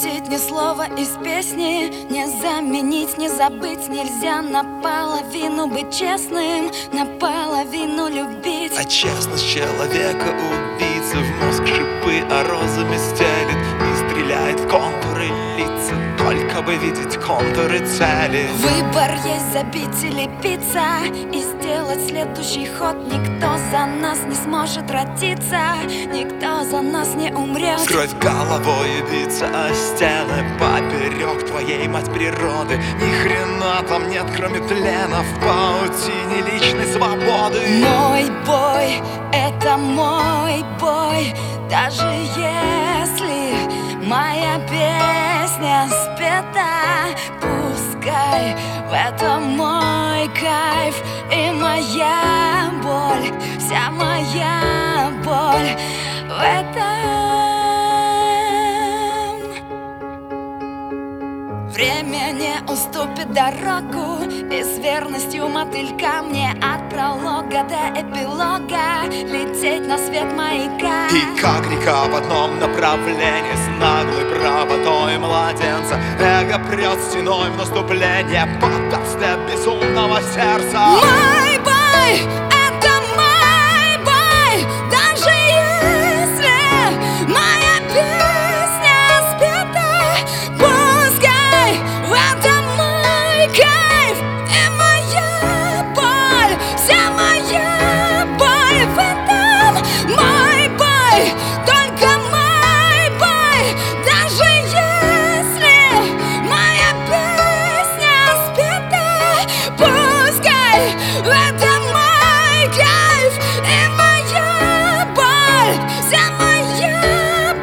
бросить ни слова из песни, не заменить, не забыть нельзя. Наполовину быть честным, наполовину любить. А честность человека убийцы в мозг шипы, а розами стелит и стреляет в контуры лица, только бы видеть контуры цели. Выбор есть: забить или биться, и сделать следующий ход. Никто за нас не сможет родиться, никто за нас не умрет. С кровь головой и биться о стены поперек твоей, мать природы. Ни хрена там нет, кроме плена в паутине личной свободы. Мой бой — это мой бой, даже если моя песня спета. Пускай в этом мой кайф и моя боль, вся моя боль в этом. Время не уступит дорогу, и с верностью мотылька мне от пролога до эпилога лететь на свет маяка. И как река в одном направлении, с наглой правотой младенца, эго прет стеной в наступление под дабстеп безумного сердца. Мой бой — это мой бой, даже если моя песня спета. Пускай в этом мой кайф и моя боль, вся моя боль в этом. Мой бой, только мой бой, даже если моя песня спета. Пускай в этом мой кайф и моя боль, вся моя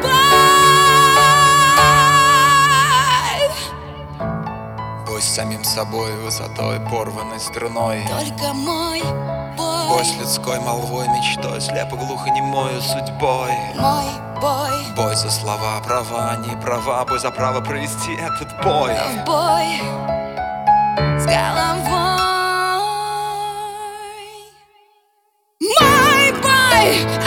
боль. Бой с самим собой, высотой, порванной струной. Только мой бой, Бой с людской молвой, мечтой, слепо глухонемою судьбой. мой бой, Бой за слова, права, не права, бой за право провести этот бой. в бой с головой. Мой бой